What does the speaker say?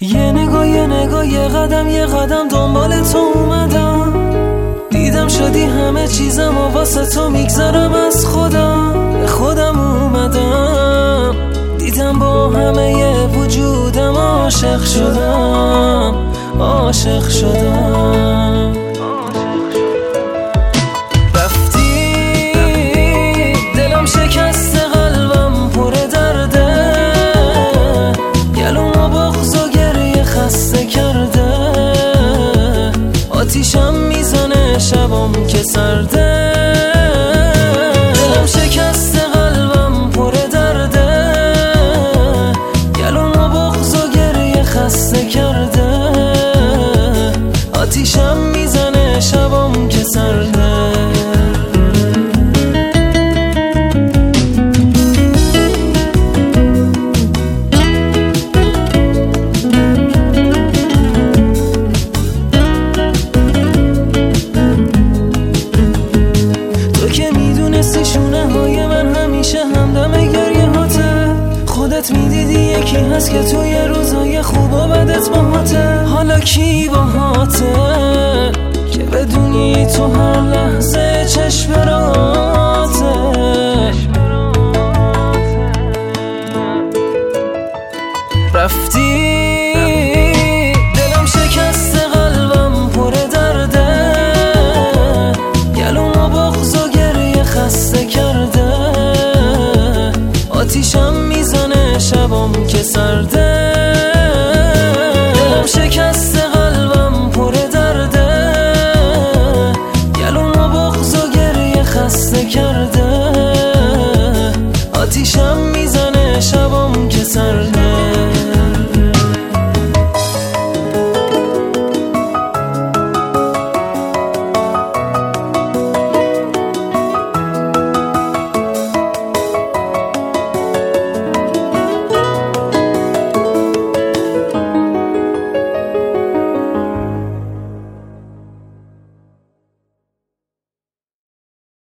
یه نگاه یه قدم دنبال تو اومدم. دیدم شدی همه چیزم و واسه تو میگذارم از خودم اومدم. دیدم با همه وجودم عاشق شدم. رفتی دلم شکسته، قلبم پر درده، گلوم و بغض و گریه خسته کرده. آتیشم میزنه شبم که سرده. دلم شکسته، قلبم پر درده، گلوم و بغض و گریه خسته کرده. آتیشم میزنه شبم که سرده. شونه های من همیشه همدم گریه هاته. خودت میدیدی یکی هست که توی روزای خوب و بدت باهاته. حالا کی باهاته که بدونی تو هر لحظه چشم راته. رفتی